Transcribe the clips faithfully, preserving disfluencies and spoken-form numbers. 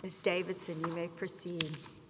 Miz Davidson, you may proceed.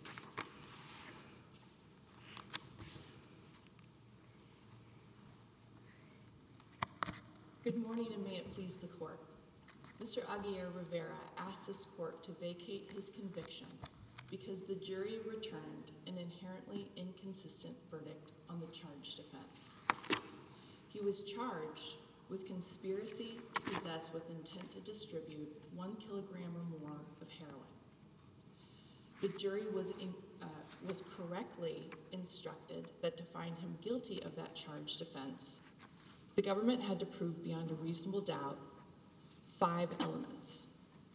Good morning, and may it please the court. Mister Aguirre Rivera asked this court to vacate his conviction because the jury returned an inherently inconsistent verdict on the charged offense. He was charged with conspiracy to possess with intent to distribute one kilogram or more of heroin. The jury was, in, uh, was correctly instructed that to find him guilty of that charged offense, the government had to prove beyond a reasonable doubt five elements.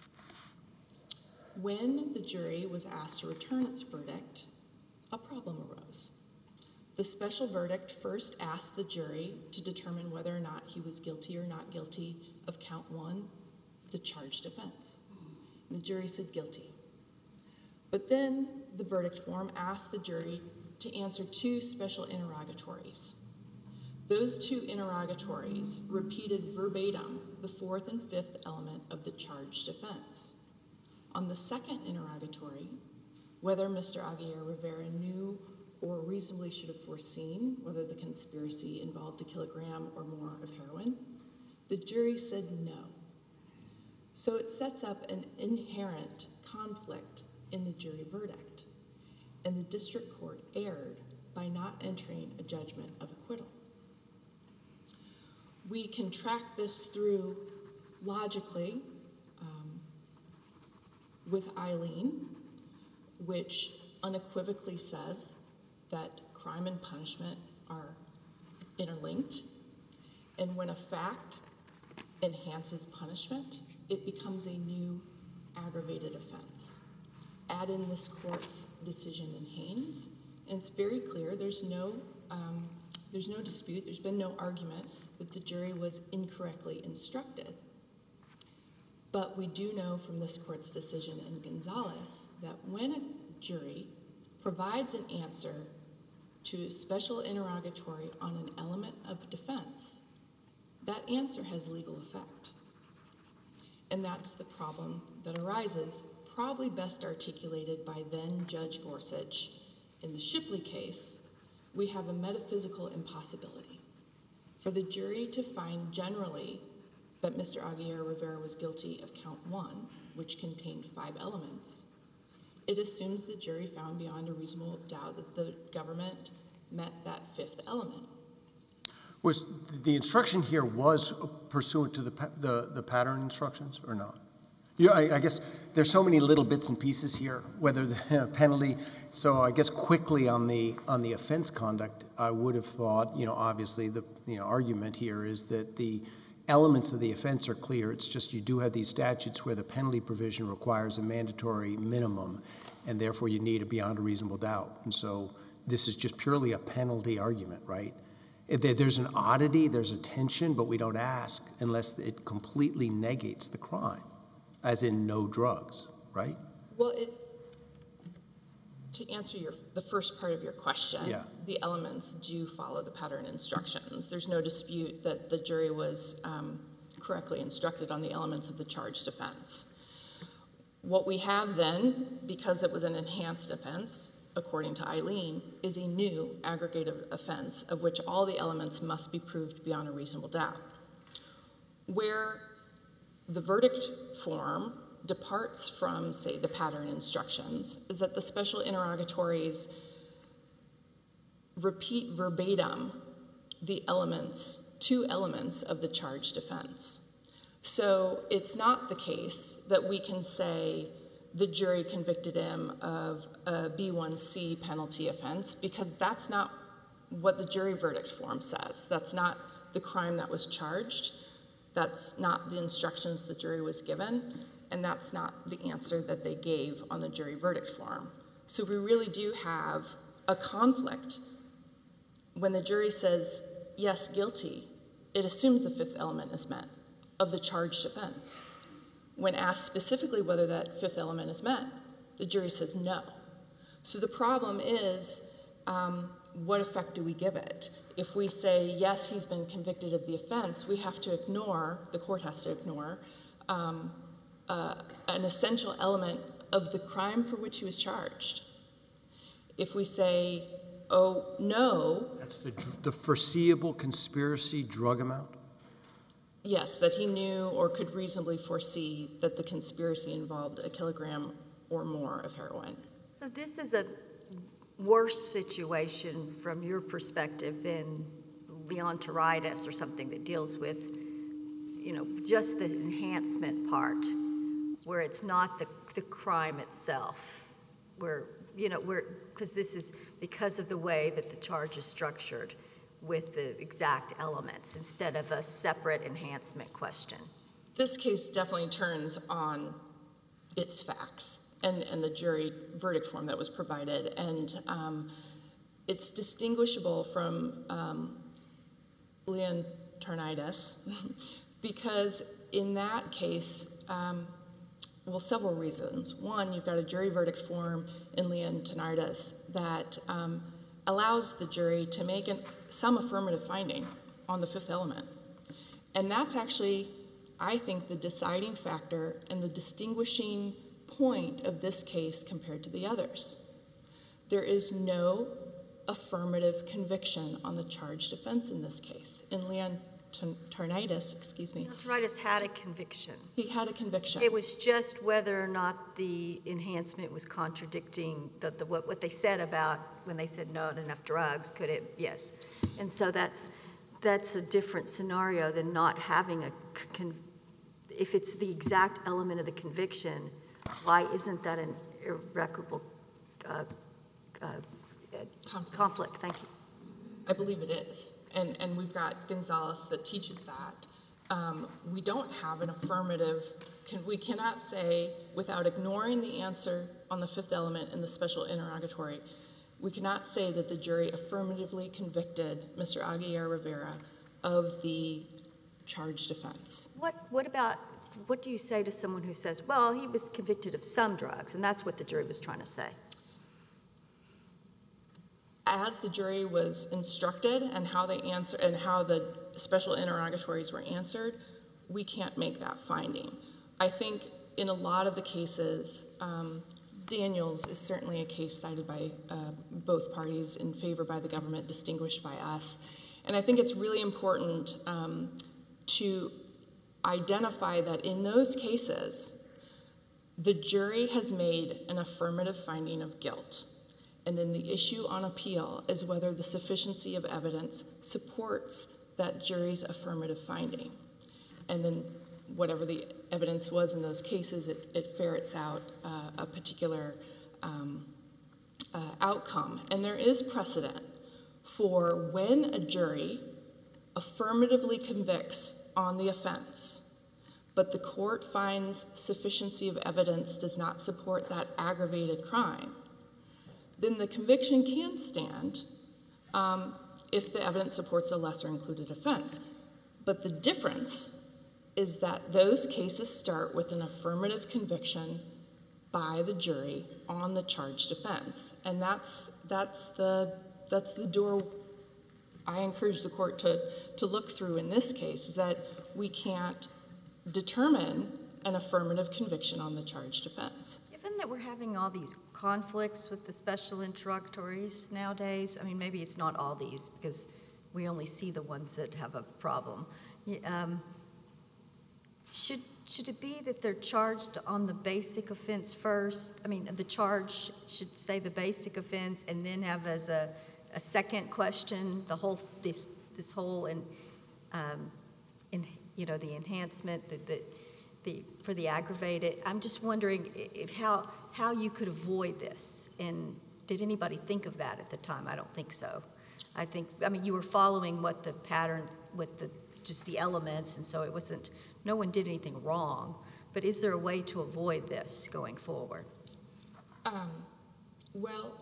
When the jury was asked to return its verdict, a problem arose. The special verdict first asked the jury to determine whether or not he was guilty or not guilty of count one, the charged offense. And the jury said guilty. But then the verdict form asked the jury to answer two special interrogatories. Those two interrogatories repeated verbatim the fourth and fifth element of the charged offense. On the second interrogatory, whether Mister Aguirre Rivera knew or reasonably should have foreseen whether the conspiracy involved a kilogram or more of heroin, the jury said no. So it sets up an inherent conflict in the jury verdict, and the district court erred by not entering a judgment of acquittal. We can track this through logically um, with Eileen, which unequivocally says that crime and punishment are interlinked, and when a fact enhances punishment, it becomes a new aggravated offense. Add in this court's decision in Haynes, and it's very clear there's no, um, there's no dispute, there's been no argument that the jury was incorrectly instructed. But we do know from this court's decision in Gonzalez that when a jury provides an answer to a special interrogatory on an element of defense, that answer has legal effect. And that's the problem that arises, probably best articulated by then Judge Gorsuch. In the Shipley case, we have a metaphysical impossibility. For the jury to find generally that Mister Aguirre Rivera was guilty of count one, which contained five elements, it assumes the jury found beyond a reasonable doubt that the government met that fifth element. Was the instruction here was pursuant to the the, the pattern instructions or not? Yeah, I, I guess there's so many little bits and pieces here. Whether the penalty, so I guess quickly on the on the offense conduct, I would have thought, you know, obviously the you know argument here is that the elements of the offense are clear. It's just you do have these statutes where the penalty provision requires a mandatory minimum, and therefore you need a beyond a reasonable doubt. And so this is just purely a penalty argument, right? There's an oddity, there's a tension, but we don't ask unless it completely negates the crime, as in no drugs, right? Well, it, to answer your the first part of your question, yeah. The elements do follow the pattern instructions. There's no dispute that the jury was um, correctly instructed on the elements of the charged offense. What we have then, because it was an enhanced offense, according to Eileen, is a new aggregated offense of which all the elements must be proved beyond a reasonable doubt. Where the verdict form departs from, say, the pattern instructions is that the special interrogatories repeat verbatim the elements, two elements of the charged offense. So it's not the case that we can say the jury convicted him of a B one C penalty offense, because that's not what the jury verdict form says. That's not the crime that was charged. That's not the instructions the jury was given, and that's not the answer that they gave on the jury verdict form. So we really do have a conflict. When the jury says, yes, guilty, it assumes the fifth element is met of the charged offense. When asked specifically whether that fifth element is met, the jury says no. So the problem is, um, what effect do we give it? If we say, yes, he's been convicted of the offense, we have to ignore, the court has to ignore, um, uh, an essential element of the crime for which he was charged. If we say, oh, no. That's the, the foreseeable conspiracy drug amount? Yes, that he knew or could reasonably foresee that the conspiracy involved a kilogram or more of heroin. So this is a worse situation from your perspective than Leontoritis or something that deals with, you know, just the enhancement part, where it's not the, the crime itself, where, you know, where, because this is because of the way that the charge is structured with the exact elements instead of a separate enhancement question. This case definitely turns on its facts and, and the jury verdict form that was provided. And um, it's distinguishable from um, Leontoritis because in that case, um, well, several reasons. One, you've got a jury verdict form in Leontoritis that um, allows the jury to make an, some affirmative finding on the fifth element. And that's actually, I think, the deciding factor and the distinguishing point of this case compared to the others. There is no affirmative conviction on the charged offense in this case. In Leontoritis, excuse me. Leontoritis had a conviction. He had a conviction. It was just whether or not the enhancement was contradicting the, the what, what they said about when they said not enough drugs, could it? Yes. And so that's that's a different scenario than not having a con, if it's the exact element of the conviction, why isn't that an irreparable uh, uh, conflict. conflict? Thank you. I believe it is. And, and we've got Gonzalez that teaches that. Um, we don't have an affirmative, can, we cannot say, without ignoring the answer on the fifth element in the special interrogatory, we cannot say that the jury affirmatively convicted Mister Aguilar Rivera of the charged offense. What, what about, what do you say to someone who says, well, he was convicted of some drugs, and that's what the jury was trying to say? As the jury was instructed and how they answer and how the special interrogatories were answered, we can't make that finding. I think in a lot of the cases, um, Daniels is certainly a case cited by uh, both parties in favor by the government, distinguished by us. And I think it's really important um, to identify that in those cases, the jury has made an affirmative finding of guilt. And then the issue on appeal is whether the sufficiency of evidence supports that jury's affirmative finding. And then whatever the evidence was in those cases, it, it ferrets out uh, a particular um, uh, outcome. And there is precedent for when a jury affirmatively convicts on the offense, but the court finds sufficiency of evidence does not support that aggravated crime, then the conviction can stand um, if the evidence supports a lesser included offense. But the difference is that those cases start with an affirmative conviction by the jury on the charged offense. And that's, that's, the, that's the door I encourage the court to, to look through in this case, is that we can't determine an affirmative conviction on the charged offense. Given that we're having all these conflicts with the special interrogatories nowadays, I mean, maybe it's not all these because we only see the ones that have a problem. Um, should, should it be that they're charged on the basic offense first? I mean, the charge should say the basic offense and then have as a, a second question the whole, this, this whole, and, um, in, you know, the enhancement, the, the, The, for the aggravated. I'm just wondering if how how you could avoid this, and did anybody think of that at the time? I don't think so. I think, I mean, you were following what the pattern with the just the elements, and so it wasn't, no one did anything wrong, but is there a way to avoid this going forward? Um, well,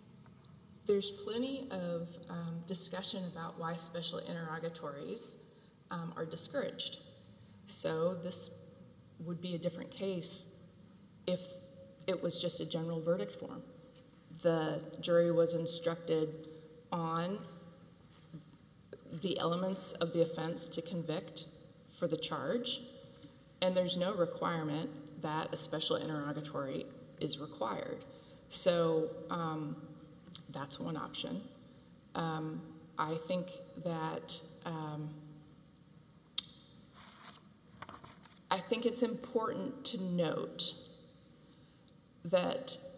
there's plenty of um, discussion about why special interrogatories um, are discouraged. So this would be a different case if it was just a general verdict form. The jury was instructed on the elements of the offense to convict for the charge, and there's no requirement that a special interrogatory is required. So um, that's one option. Um, I think that um, I think it's important to note that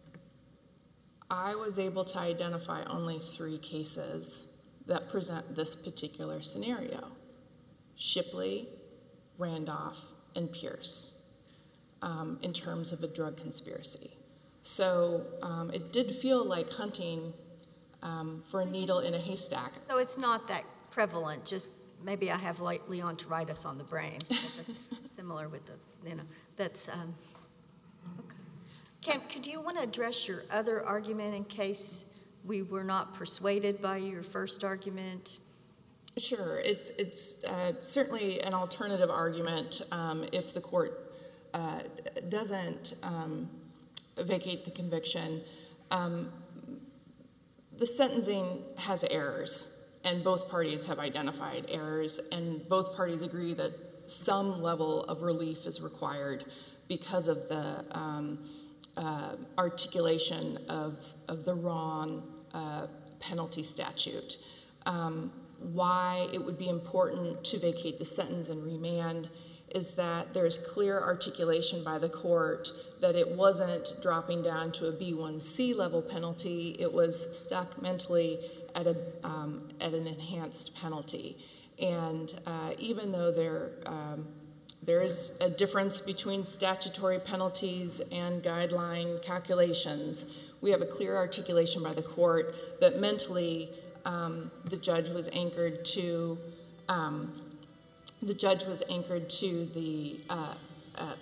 I was able to identify only three cases that present this particular scenario: Shipley, Randolph, and Pierce, um, in terms of a drug conspiracy. So um, it did feel like hunting um, for a needle in a haystack. So it's not that prevalent, just maybe I have like leontoritis on the brain. Similar with the, you know, that's, um, okay. Kim, could you want to address your other argument in case we were not persuaded by your first argument? Sure, it's, it's uh, certainly an alternative argument um, if the court uh, doesn't um, vacate the conviction. Um, the sentencing has errors, and both parties have identified errors, and both parties agree that some level of relief is required because of the um, uh, articulation of, of the wrong uh, penalty statute. Um, why it would be important to vacate the sentence and remand is that there's clear articulation by the court that it wasn't dropping down to a B one C level penalty, it was stuck mentally at, a, um, at an enhanced penalty. And uh, even though there, um, there is a difference between statutory penalties and guideline calculations, we have a clear articulation by the court that mentally um, the judge was anchored to um, the judge was anchored to the uh, uh,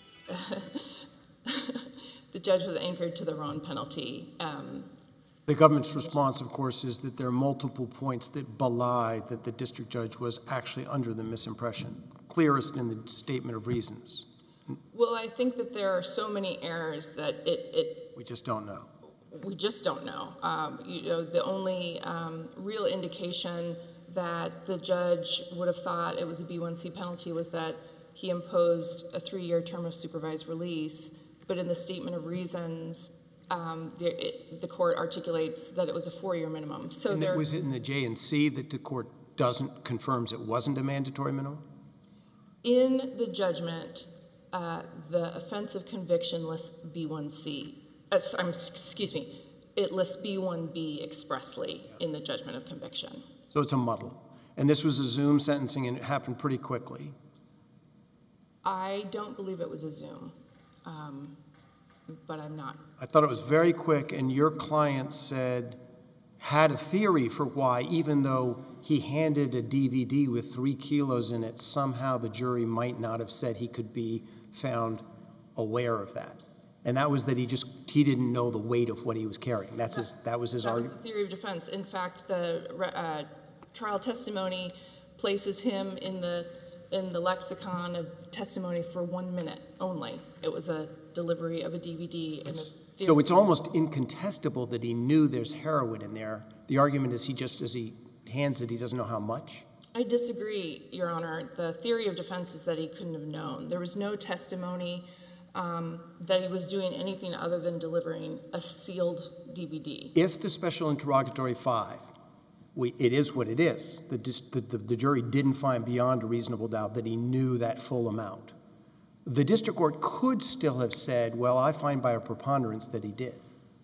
the judge was anchored to the wrong penalty. Um, The government's response, of course, is that there are multiple points that belie that the district judge was actually under the misimpression, clearest in the statement of reasons. Well, I think that there are so many errors that it, it We just don't know. we just don't know. Um, you know, the only um, real indication that the judge would have thought it was a B one C penalty was that he imposed a three-year term of supervised release, but in the statement of reasons, Um, the, it, the court articulates that it was a four-year minimum. So and there was it in the J and C that the court doesn't confirms it wasn't a mandatory minimum? in the judgment, uh, the offense of conviction lists B one C. Uh, I'm, excuse me, it lists B one B expressly in the judgment of conviction. So it's a muddle. And this was a Zoom sentencing, and it happened pretty quickly. I don't believe it was a Zoom, um, but I'm not. I thought it was very quick, and your client said, had a theory for why, even though he handed a D V D with three kilos in it, somehow the jury might not have said he could be found aware of that. And that was that he just, he didn't know the weight of what he was carrying. That's his, that was his That was argument. the theory of defense. In fact, the uh, trial testimony places him in the in the lexicon of testimony for one minute only. It was a delivery of a D V D. And the So it's almost incontestable that he knew there's heroin in there. The argument is he just, as he hands it, he doesn't know how much? I disagree, Your Honor. The theory of defense is that he couldn't have known. There was no testimony um, that he was doing anything other than delivering a sealed D V D. If the special interrogatory five, we, it is what it is. The, the, the, the jury didn't find beyond a reasonable doubt that he knew that full amount. The district court could still have said, well, I find by a preponderance that he did.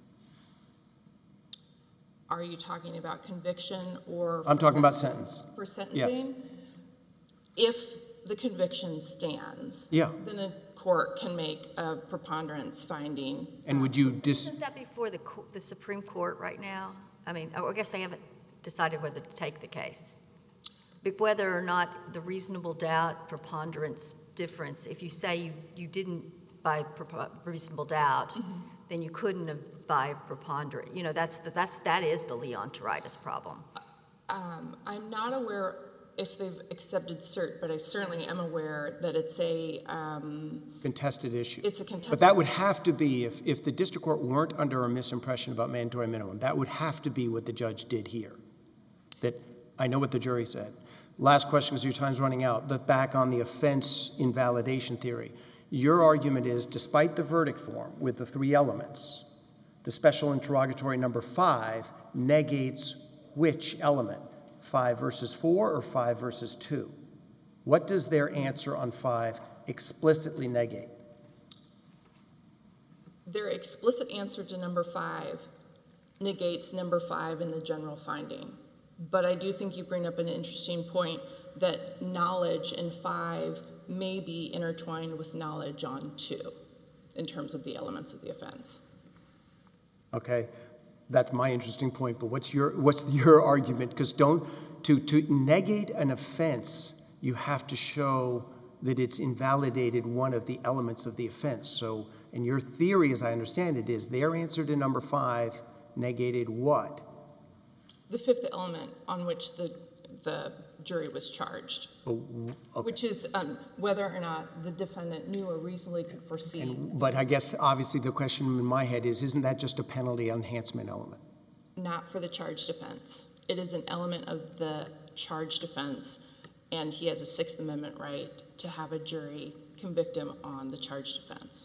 Are you talking about conviction or? I'm talking about sentence. For sentencing? If the conviction stands, Yeah. then a court can make a preponderance finding. And would you dis... Isn't that before the, co- the Supreme Court right now? I mean, I guess they haven't decided whether to take the case. But whether or not the reasonable doubt preponderance difference, if you say you, you didn't by prepo- reasonable doubt, mm-hmm. then you couldn't have by preponderance. You know, that's the, that's, that is the leontoritis problem. Um, I'm not aware if they've accepted cert, but I certainly am aware that it's a... Um, contested issue. It's a contested... But that would have to be, if, if the district court weren't under a misimpression about mandatory minimum, that would have to be what the judge did here. That, I know what the jury said. Last question, because your time's running out, but back on the offense invalidation theory. Your argument is, despite the verdict form with the three elements, the special interrogatory number five negates which element? Five versus four or five versus two? What does their answer on five explicitly negate? Their explicit answer to number five negates number five in the general finding. But I do think you bring up an interesting point that knowledge in five may be intertwined with knowledge on two in terms of the elements of the offense. Okay, that's my interesting point, but what's your, what's your argument? Because don't, to, to negate an offense, you have to show that it's invalidated one of the elements of the offense. So, and your theory, as I understand it, is their answer to number five negated what? The fifth element on which the, the jury was charged, Oh, okay. which is um, whether or not the defendant knew or reasonably could foresee. And, but I guess obviously the question in my head is, isn't that just a penalty enhancement element? Not for the charged offense. It is an element of the charged offense, and he has a Sixth Amendment right to have a jury convict him on the charged offense.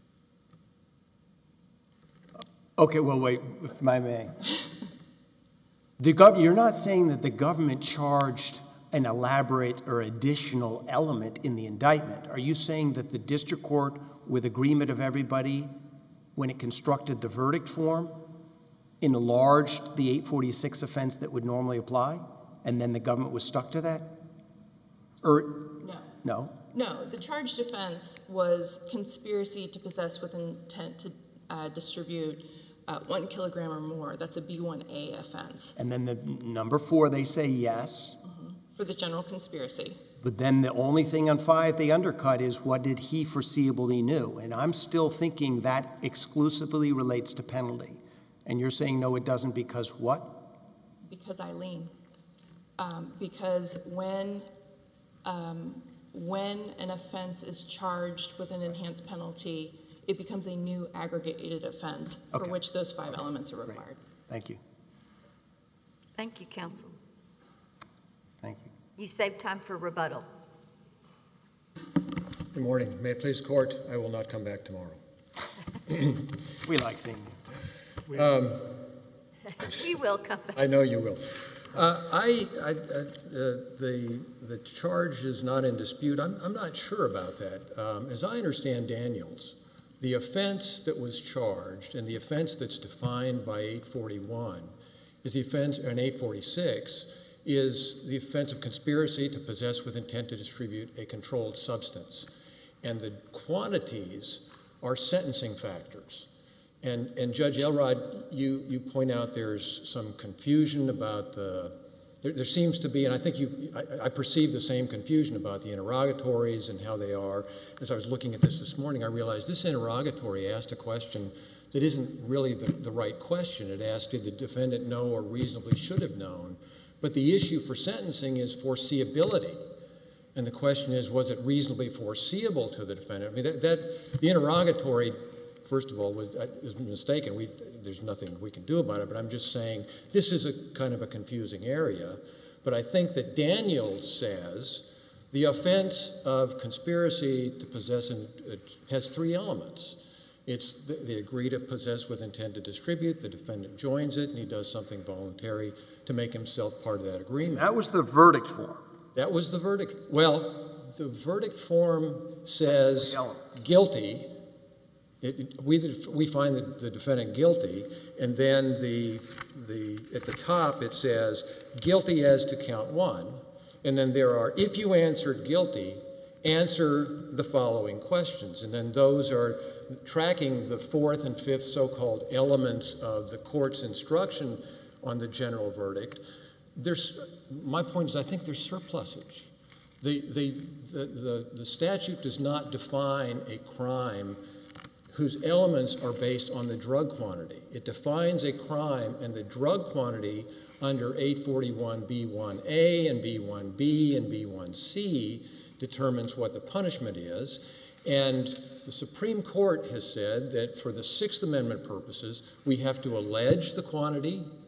Okay, well, wait, if I may. The gov- you're not saying that the government charged an elaborate or additional element in the indictment. Are you saying that the district court, with agreement of everybody, when it constructed the verdict form, enlarged the eight forty-six offense that would normally apply, and then the government was stuck to that? Or No. no? No, the charged offense was conspiracy to possess with intent to uh, distribute uh, one kilogram or more. That's a B one A offense. And then the number four, they say yes. Mm-hmm. For the general conspiracy. But then the only thing on five they undercut is what did he foreseeably knew? And I'm still thinking that exclusively relates to penalty. And you're saying no, it doesn't because what? Because Eileen. Um, because when um, when an offense is charged with an enhanced penalty, it becomes a new aggregated offense for Okay. which those five elements are Great. required. Thank you. Thank you, counsel. Thank you. You saved time for rebuttal. Good morning. May it please the court, I will not come back tomorrow. We like seeing you. Um, She will come back. I know you will. Uh, I, I, I uh, the the charge is not in dispute. I'm, I'm not sure about that. Um, as I understand Daniels, the offense that was charged and the offense that's defined by eight forty-one is the offense, and eight forty-six is the offense of conspiracy to possess with intent to distribute a controlled substance, and the quantities are sentencing factors. And, and Judge Elrod, you, you point out there's some confusion about the, there, there seems to be, and I think you, I, I perceive the same confusion about the interrogatories and how they are. As I was looking at this this morning, I realized this interrogatory asked a question that isn't really the, the right question. It asked, did the defendant know or reasonably should have known? But the issue for sentencing is foreseeability. And the question is, was it reasonably foreseeable to the defendant? I mean, that, that the interrogatory, first of all, was, was mistaken. We, there's nothing we can do about it, but I'm just saying this is a kind of a confusing area. But I think that Daniels says the offense of conspiracy to possess and, uh, has three elements. It's the, they agree to possess with intent to distribute, the defendant joins it, and he does something voluntary to make himself part of that agreement. That was the verdict form. That was the verdict. Well, the verdict form says guilty. It, it, we, we find the, the defendant guilty, and then the, the, at the top it says guilty as to count one, and then there are, if you answered guilty, answer the following questions, and then those are tracking the fourth and fifth so-called elements of the court's instruction on the general verdict. There's, my point is I think there's surplusage. The, the, the, the, the statute does not define a crime whose elements are based on the drug quantity. It defines a crime and the drug quantity under eight forty-one B one A and B one B and B one C determines what the punishment is. And the Supreme Court has said that for the Sixth Amendment purposes, we have to allege the quantity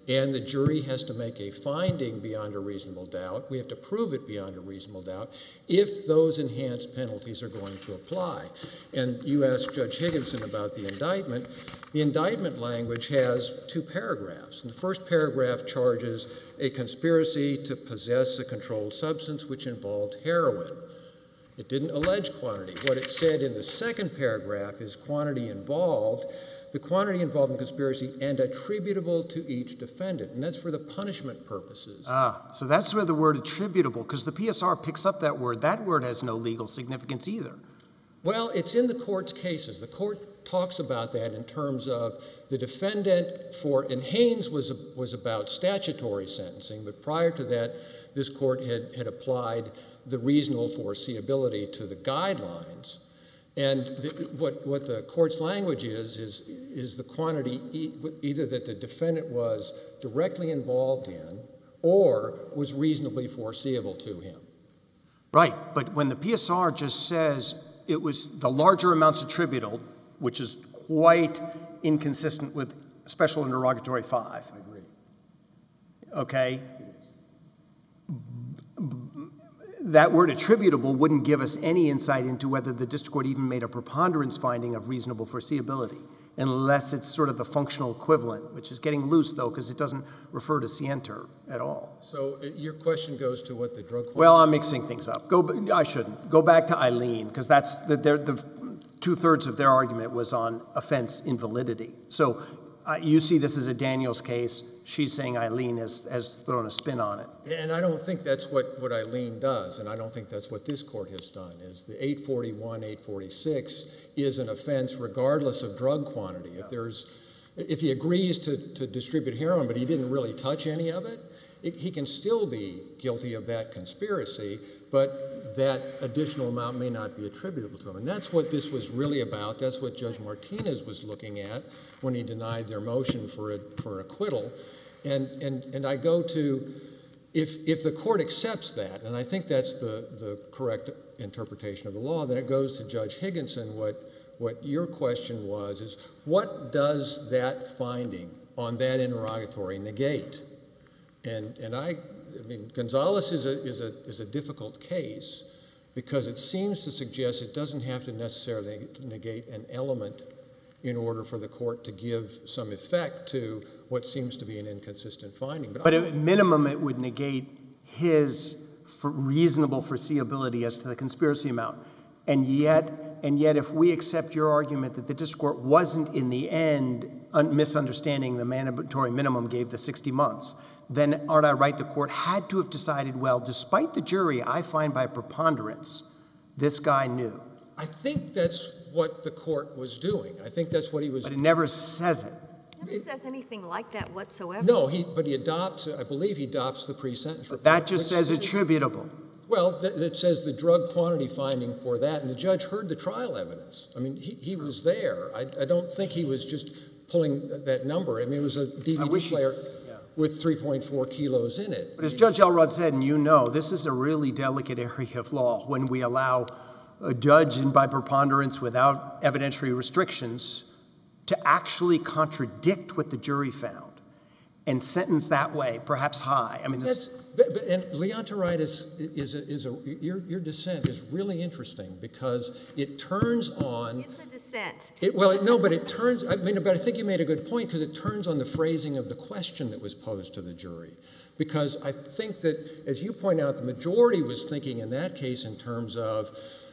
and the jury has to make a finding beyond a reasonable doubt. We have to prove it beyond a reasonable doubt if those enhanced penalties are going to apply. And you asked Judge Higginson about the indictment. The indictment language has two paragraphs. And the first paragraph charges a conspiracy to possess a controlled substance which involved heroin. It didn't allege quantity. What it said in the second paragraph is quantity involved, the quantity involved in conspiracy and attributable to each defendant. And that's for the punishment purposes. Ah, so that's where the word attributable, because the P S R picks up that word. That word has no legal significance either. Well, it's in the court's cases. The court talks about that in terms of the defendant for, and Haynes was, was about statutory sentencing, but prior to that, this court had, had applied the reasonable foreseeability to the guidelines. And the, what, what the court's language is, is, is the quantity e either that the defendant was directly involved in or was reasonably foreseeable to him. Right, but when the P S R just says it was the larger amounts attributable, which is quite inconsistent with Special Interrogatory five. I agree. Okay? That word attributable wouldn't give us any insight into whether the district court even made a preponderance finding of reasonable foreseeability, unless it's sort of the functional equivalent, which is getting loose, though, because it doesn't refer to scienter at all. So uh, your question goes to what the drug court... Well, I'm mixing things up. Go, I shouldn't. Go back to Eileen, because that's the, the two-thirds of their argument was on offense invalidity. So uh, you see this as a Daniels case. She's saying Eileen has, has thrown a spin on it. And I don't think that's what, what Eileen does, and I don't think that's what this court has done, is the eight forty-one, eight forty-six is an offense regardless of drug quantity. If there's, if he agrees to, to distribute heroin, but he didn't really touch any of it, it, he can still be guilty of that conspiracy, but that additional amount may not be attributable to him. And that's what this was really about. That's what Judge Martinez was looking at when he denied their motion for, a, for acquittal. And, and, and I go to, if, if the court accepts that, and I think that's the, the correct interpretation of the law, then it goes to Judge Higginson. What, what your question was is, what does that finding on that interrogatory negate? And, and I, I mean, Gonzalez is a, is, a, is a difficult case because it seems to suggest it doesn't have to necessarily negate an element in order for the court to give some effect to what seems to be an inconsistent finding. But, but at minimum, it would negate his for reasonable foreseeability as to the conspiracy amount. And yet, and yet, if we accept your argument that the district court wasn't in the end misunderstanding the mandatory minimum gave the sixty months, then aren't I right? The court had to have decided, well, despite the jury, I find by preponderance, this guy knew. I think that's what the court was doing. I think that's what he was. But it never says it. It never says anything like that whatsoever. No, he, but he adopts, I believe he adopts the pre-sentence report. That just says attributable. Well, that, that says the drug quantity finding for that, and the judge heard the trial evidence. I mean, he, he was there. I, I don't think he was just pulling that number. I mean, it was a D V D player yeah. with three point four kilos in it. But as Judge Elrod said, and you know, this is a really delicate area of law when we allow a judge and by preponderance without evidentiary restrictions to actually contradict what the jury found and sentence that way, perhaps high. I mean, this, That's, but, but, and Leontoritis is a, is a your, your dissent is really interesting because it turns on. It's a dissent. It, well, it, no, but it turns. I mean, but I think you made a good point because it turns on the phrasing of the question that was posed to the jury. Because I think that, as you point out, the majority was thinking in that case in terms of,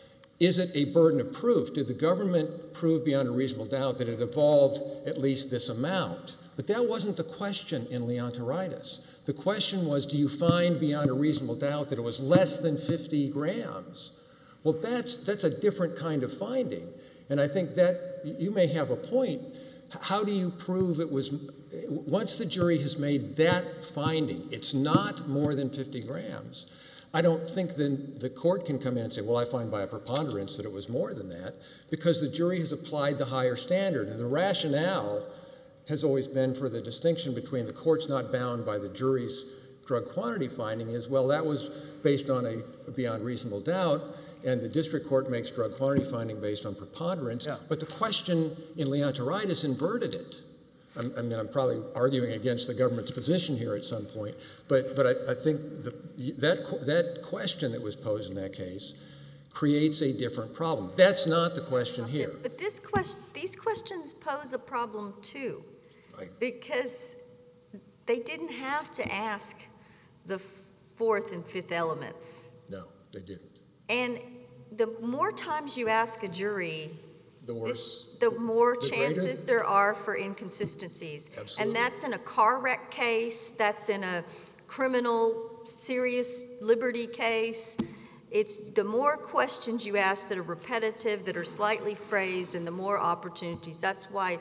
is it a burden of proof? Did the government prove beyond a reasonable doubt that it evolved at least this amount? But that wasn't the question in Leontoritis. The question was, do you find beyond a reasonable doubt that it was less than fifty grams? Well, that's, that's a different kind of finding. And I think that you may have a point. How do you prove it was, once the jury has made that finding, it's not more than fifty grams, I don't think then the court can come in and say, well, I find by a preponderance that it was more than that, because the jury has applied the higher standard. And the rationale has always been for the distinction between the court's not bound by the jury's drug quantity finding is, well, that was based on a beyond reasonable doubt, and the district court makes drug quantity finding based on preponderance. Yeah. But the question in Leontoritis inverted it. I'm, I mean, I'm probably arguing against the government's position here at some point, but, but I, I think the, that, that question that was posed in that case creates a different problem. That's not the question here. Yes, but this question, these questions pose a problem too, Right. because they didn't have to ask the fourth and fifth elements. No, they didn't. And the more times you ask a jury, The worse. this, the more the chances greater? there are for inconsistencies. Absolutely. And that's in a car wreck case, that's in a criminal, serious liberty case. It's the more questions you ask that are repetitive, that are slightly phrased, and the more opportunities. That's why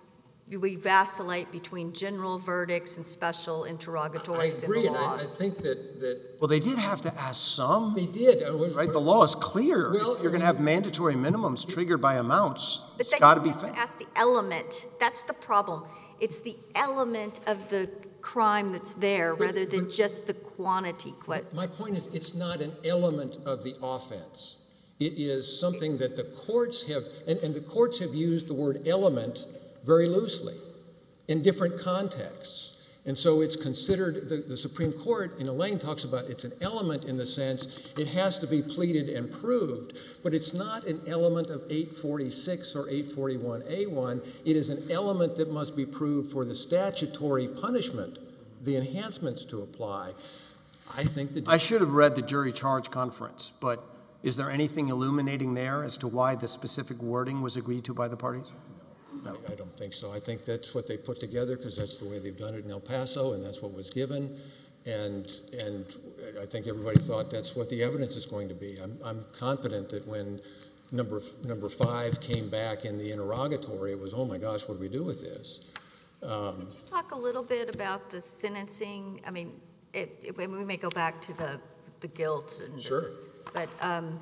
we vacillate between general verdicts and special I interrogatories in agree, the and law. I, I think that, that Well, they did have to ask some, they did. I was- right? The law is clear. Well, If you're going to have mandatory minimums triggered by amounts, But it's they got to be have to fair. ask the element. That's the problem. It's the element of the crime that's there But- rather than but- just the quantity. que- My point is, it's not an element of the offense. It is something that the courts have, and, and the courts have used the word element very loosely in different contexts. And so it's considered, the, the Supreme Court in Elaine talks about it's an element in the sense it has to be pleaded and proved, but it's not an element of eight forty-six or eight forty-one A one. It is an element that must be proved for the statutory punishment, the enhancements to apply. I think the I should have read the jury charge conference, but is there anything illuminating there as to why the specific wording was agreed to by the parties? No, I don't think so. I think that's what they put together because that's the way they've done it in El Paso, and that's what was given. And and I think everybody thought that's what the evidence is going to be. I'm, I'm confident that when number number five came back in the interrogatory, it was, oh my gosh, what do we do with this? Um, Could you talk a little bit about the sentencing? I mean, it, it, we may go back to the, the guilt. And Sure. But um,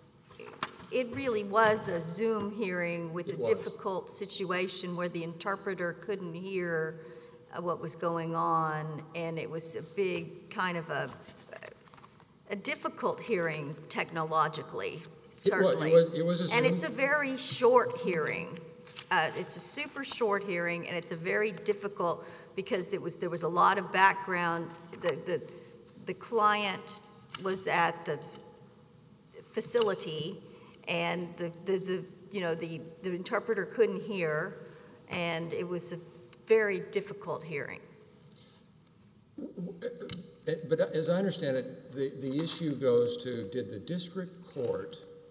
it really was a Zoom hearing with It a was. difficult situation where the interpreter couldn't hear uh, what was going on, and it was a big kind of a, a difficult hearing technologically, It was- it certainly. was- it was a And Zoom- it's a very short hearing. Uh, It's a super short hearing, and it's a very difficult, because it was, there was a lot of background. The, the, the client was at the facility, and the, the, the, you know, the, the interpreter couldn't hear, and it was a very difficult hearing. But as I understand it, the, the issue goes to, did the district court,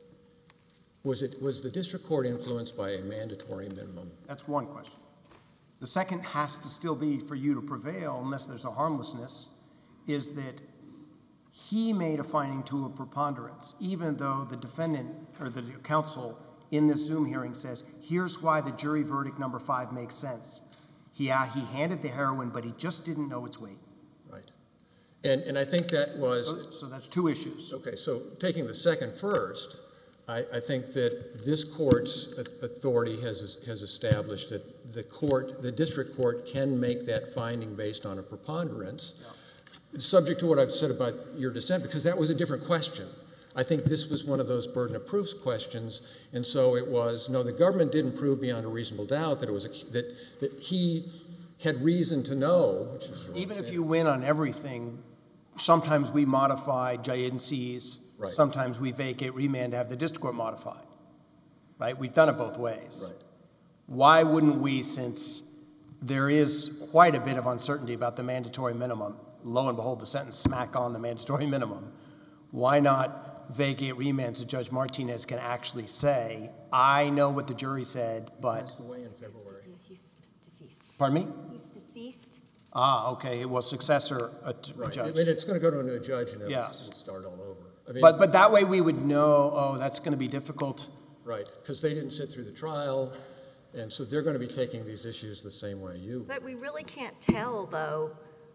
was it, was the district court influenced by a mandatory minimum? That's one question. The second has to still be for you to prevail, unless there's a harmlessness, is that he made a finding to a preponderance, even though the defendant or the counsel in this Zoom hearing says, here's why the jury verdict number five makes sense. He, uh, he handed the heroin, but he just didn't know its weight. Right. And, and I think that was, So, so that's two issues. okay, so taking the second first, I, I think that this court's authority has, has established that the court, the district court can make that finding based on a preponderance. Yeah. Subject to what I've said about your dissent, because that was a different question. I think this was one of those burden of proofs questions, and so it was, no, the government didn't prove beyond a reasonable doubt that it was a, that, that he had reason to know, which is wrong. Even if you win on everything, sometimes we modify J N Cs, Right. sometimes we vacate remand to have the district court modified, right? We've done it both ways. Right. Why wouldn't we, since there is quite a bit of uncertainty about the mandatory minimum, lo and behold, the sentence smack on the mandatory minimum, why not vacate remand so Judge Martinez can actually say, I know what the jury said, but, Passed away in February. He's deceased. pardon me? He's deceased. Ah, okay, it was successor uh, t- Right. I judge. mean, it's going to go to a new judge and it'll, Yes. it'll start all over. I mean, But, but that way we would know, oh, that's going to be difficult. right, because they didn't sit through the trial, and so they're going to be taking these issues the same way you. But we really can't tell, though.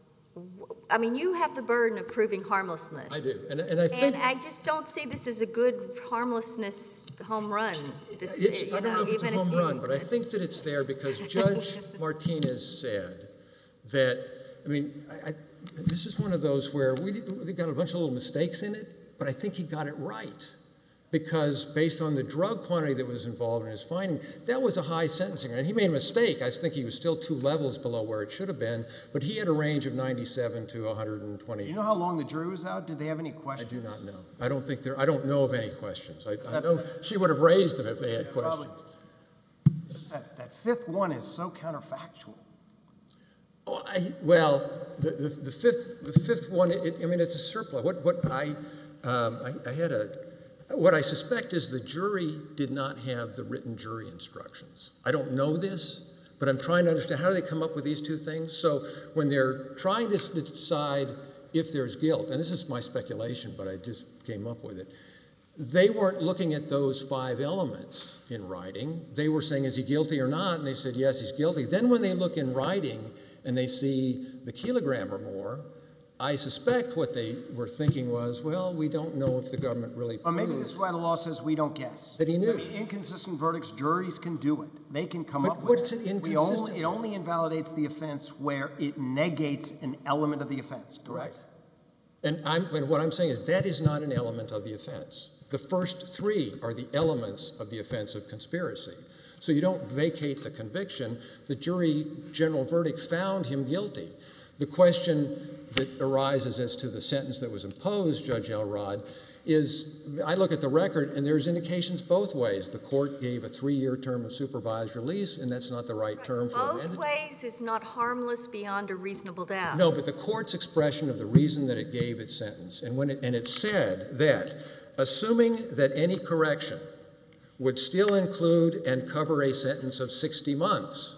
I mean, you have the burden of proving harmlessness. I do, and, and I think. And I just don't see this as a good harmlessess home run. This, It's, you I don't know if it's a even home you- run, but I it's- think that it's there because Judge Martinez said that, I mean, I, I, this is one of those where we, we got a bunch of little mistakes in it, but I think he got it right. because based on the drug quantity that was involved in his finding, that was a high sentencing. And he made a mistake. I think he was still two levels below where it should have been, but he had a range of ninety-seven to one hundred twenty. Do you know how long the jury was out? Did they have any questions? I do not know. I don't think there, I don't know of any questions. I, I know she would have raised them if they had questions. Probably. Just that, that fifth one is so counterfactual. Oh, I, well, the, the, the fifth the fifth one, it, I mean, it's a surplus. What, what I, um, I, I had a, what I suspect is the jury did not have the written jury instructions. I don't know this, but I'm trying to understand how do they come up with these two things. So when they're trying to decide if there's guilt, and this is my speculation, but I just came up with it, they weren't looking at those five elements in writing. They were saying, is he guilty or not? And they said, yes, he's guilty. Then when they look in writing and they see the kilogram or more, I suspect what they were thinking was, well, we don't know if the government really Well, maybe proved this is why the law says we don't guess. that he knew. I mean, inconsistent verdicts, juries can do it. They can come But up with what's it. it We only, inconsistent it only invalidates the offense where it negates an element of the offense, correct? And, I'm, and what I'm saying is that is not an element of the offense. The first three are the elements of the offense of conspiracy. So you don't vacate the conviction. The jury general verdict found him guilty. The question that arises as to the sentence that was imposed, Judge Elrod, is I look at the record and there's indications both ways. The court gave a three-year term of supervised release, and that's not the right term for a Both mandatory. ways is not harmless beyond a reasonable doubt. No, but the court's expression of the reason that it gave its sentence, and when it, and it said that, assuming that any correction would still include and cover a sentence of sixty months,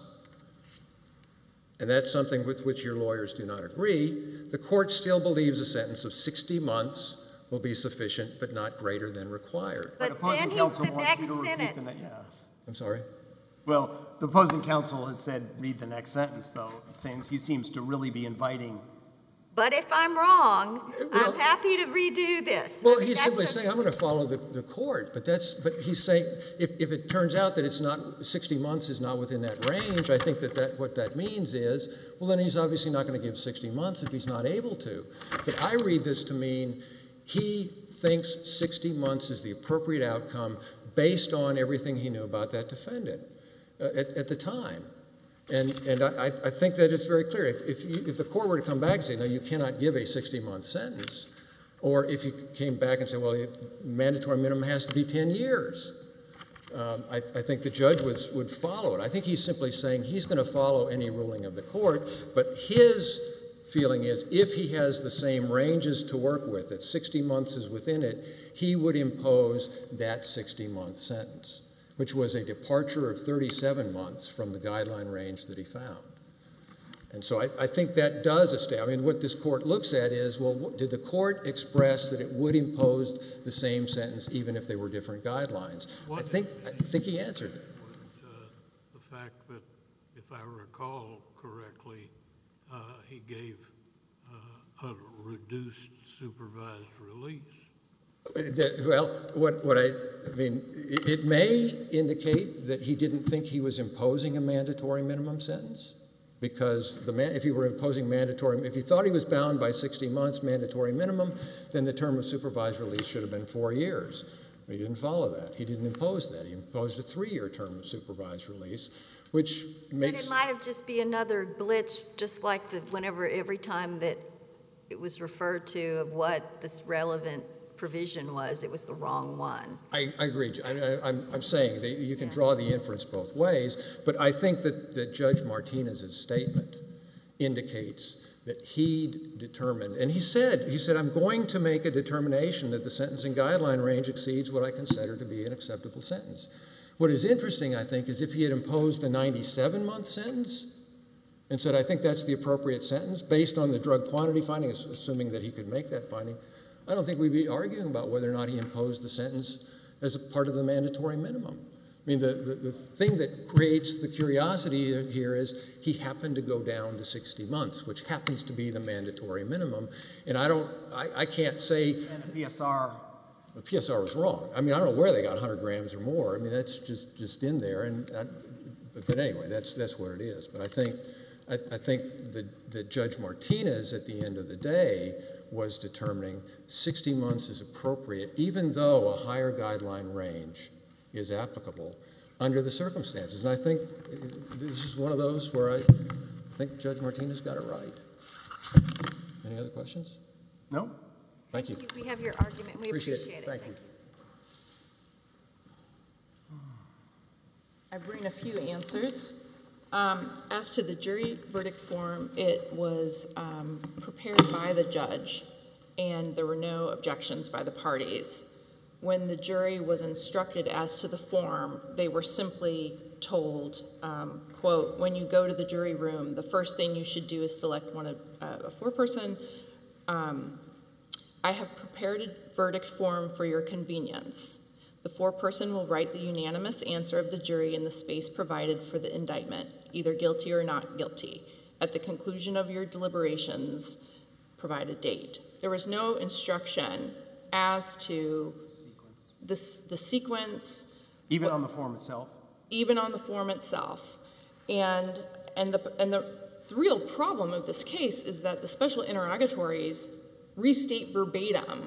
and that's something with which your lawyers do not agree, the court still believes a sentence of sixty months will be sufficient but not greater than required. But opposing then he's counsel the wants you next to repeat the sentence. ne- yeah. I'm sorry? Well, the opposing counsel has said read the next sentence, though, saying he seems to really be inviting. But if I'm wrong, Well- I'm happy to redo this. I Well, mean, he's that's simply a- saying, I'm going to follow the, the court, but that's, but he's saying, if, if it turns out that it's not, sixty months is not within that range, I think that, that what that means is, well, then he's obviously not going to give sixty months if he's not able to. But I read this to mean he thinks sixty months is the appropriate outcome based on everything he knew about that defendant uh, at, at the time. And, and I, I think that it's very clear. If, if, you, if the court were to come back and say, no, you cannot give a sixty-month sentence, or if you came back and said, well, the mandatory minimum has to be ten years, um, I, I think the judge would, would follow it. I think he's simply saying he's going to follow any ruling of the court, but his feeling is if he has the same ranges to work with, that sixty months is within it, he would impose that sixty-month sentence, which was a departure of thirty-seven months from the guideline range that he found. And so I, I think that does establish, I mean, what this court looks at is, well, what, did the court express that it would impose the same sentence even if they were different guidelines? I think, I think he answered that. Uh, the fact that, if I recall correctly, uh, he gave uh, a reduced supervised release. That, well, what, what I, I mean, it, it may indicate that he didn't think he was imposing a mandatory minimum sentence, because the man, if he were imposing mandatory, if he thought he was bound by sixty months mandatory minimum, then the term of supervised release should have been four years. But he didn't follow that. He didn't impose that. He imposed a three-year term of supervised release, which makes... But it might have just be another glitch, just like the, whenever, every time that it was referred to of what this relevant provision was, it was the wrong one. I, I agree. I, I, I'm, I'm saying that you can draw the inference both ways, but I think that, that Judge Martinez's statement indicates that he determined, and he said, he said, I'm going to make a determination that the sentencing guideline range exceeds what I consider to be an acceptable sentence. What is interesting, I think, is if he had imposed a ninety-seven month sentence and said, I think that's the appropriate sentence based on the drug quantity finding, assuming that he could make that finding, I don't think we'd be arguing about whether or not he imposed the sentence as a part of the mandatory minimum. I mean, the, the, the thing that creates the curiosity here is he happened to go down to sixty months, which happens to be the mandatory minimum. And I don't, I, I can't say... And the P S R... The P S R was wrong. I mean, I don't know where they got one hundred grams or more. I mean, that's just, just in there. And I, but, but anyway, that's, that's where it is. But I think, I, I think that, that Judge Martinez, at the end of the day, was determining sixty months is appropriate, even though a higher guideline range is applicable under the circumstances. And I think this is one of those where I think Judge Martinez got it right. Any other questions? No? Thank you. We have your argument. We Appreciate appreciate, it. it. Thank Thank you. you. I bring a few answers. Um, as to the jury verdict form, it was um, prepared by the judge, and there were no objections by the parties. When the jury was instructed as to the form, they were simply told, um, quote, when you go to the jury room, the first thing you should do is select one of uh, a four-person. Um, I have prepared a verdict form for your convenience. The foreperson will write the unanimous answer of the jury in the space provided for the indictment, either guilty or not guilty. At the conclusion of your deliberations, provide a date. There was no instruction as to the, the sequence. Even what, on the form itself? Even on the form itself. And, and, the, and the, the real problem of this case is that the special interrogatories restate verbatim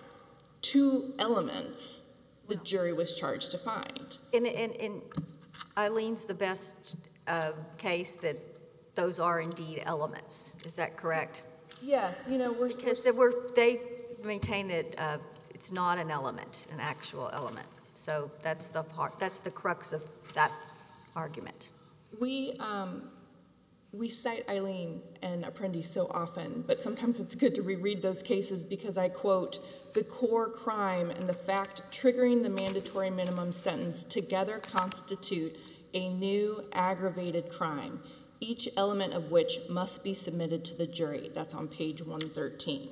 two elements the jury was charged to find. In, in, in Eileen's the best uh, case that those are indeed elements. Is that correct? Yes, you know, we're Because they, were, they maintain that uh, it's not an element, an actual element. So that's the part, that's the crux of that argument. We, um, we cite Eileen and Apprendi so often, but sometimes it's good to reread those cases because I quote, the core crime and the fact triggering the mandatory minimum sentence together constitute a new aggravated crime, each element of which must be submitted to the jury. That's on page one thirteen.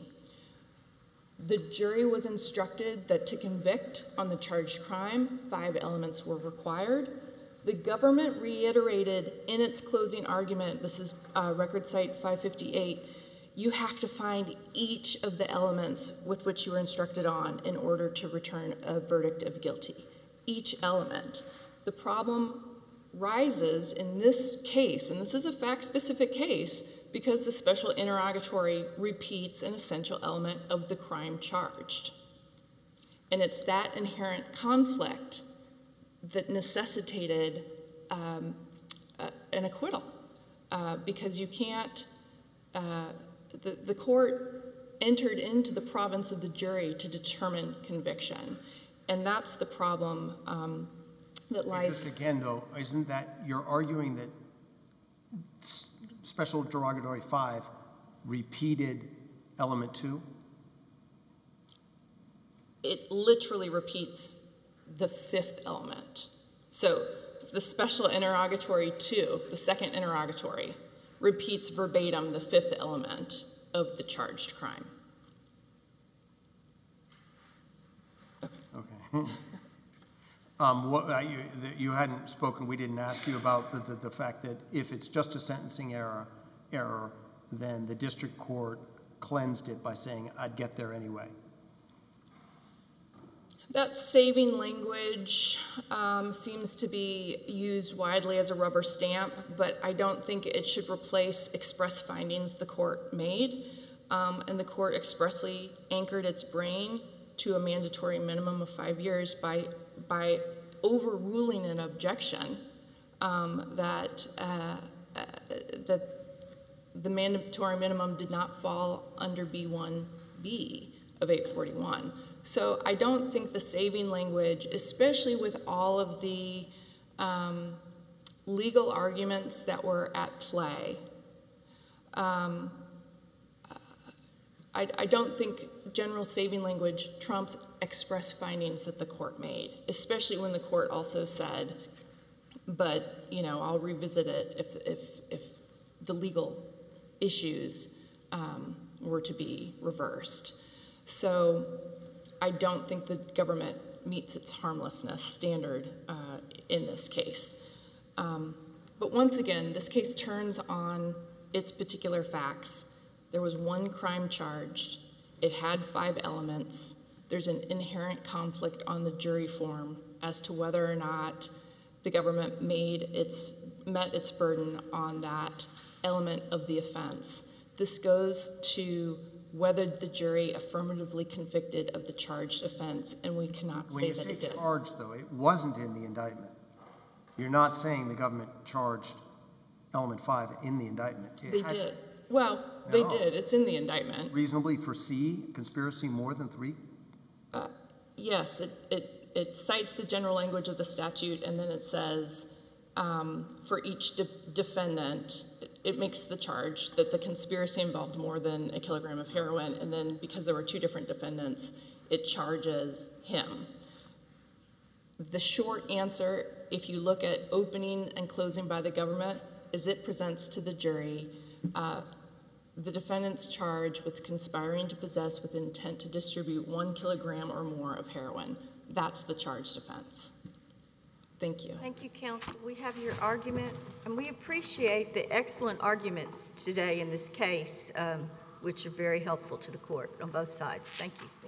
The jury was instructed that to convict on the charged crime, five elements were required. The government reiterated in its closing argument, this is uh, record site five fifty-eight, you have to find each of the elements with which you were instructed on in order to return a verdict of guilty. Each element. The problem rises in this case, and this is a fact-specific case, because the special interrogatory repeats an essential element of the crime charged. And it's that inherent conflict that necessitated um, uh, an acquittal, uh, because you can't, uh, the, the court entered into the province of the jury to determine conviction. And that's the problem um, that lies. Just again, though, isn't that, you're arguing that s- special derogatory five repeated element two? It literally repeats the fifth element. So the special interrogatory two, the second interrogatory, repeats verbatim the fifth element of the charged crime. Okay. um, what, uh, you, the, you hadn't spoken, we didn't ask you about the, the, the fact that if it's just a sentencing error, error, then the district court cleansed it by saying, I'd get there anyway. That saving language um, seems to be used widely as a rubber stamp, but I don't think it should replace express findings the court made. Um, and the court expressly anchored its brain to a mandatory minimum of five years by, by overruling an objection um, that, uh, uh, that the mandatory minimum did not fall under B one B of eight forty-one. So I don't think the saving language, especially with all of the um, legal arguments that were at play, um, I, I don't think general saving language trumps express findings that the court made, especially when the court also said, but, you know, I'll revisit it if, if, if the legal issues um, were to be reversed. So I don't think the government meets its harmlessness standard uh, in this case. Um, but once again, this case turns on its particular facts. There was one crime charged. It had five elements. There's an inherent conflict on the jury form as to whether or not the government made its, met its burden on that element of the offense. This goes to whether the jury affirmatively convicted of the charged offense, and we cannot When say you that say it did. charged, though, it wasn't in the indictment. You're not saying the government charged element five in the indictment. It They had did. Well, they No. did. It's in the indictment. Reasonably foresee conspiracy more than three? Yes, it, it, it cites the general language of the statute, and then it says um, for each de- defendant, it, it makes the charge that the conspiracy involved more than a kilogram of heroin, and then because there were two different defendants, it charges him. The short answer, if you look at opening and closing by the government, is it presents to the jury uh, the defendant's charged with conspiring to possess with intent to distribute one kilogram or more of heroin. That's the charged offense. Thank you. Thank you, counsel. We have your argument, and we appreciate the excellent arguments today in this case, um, which are very helpful to the court on both sides. Thank you.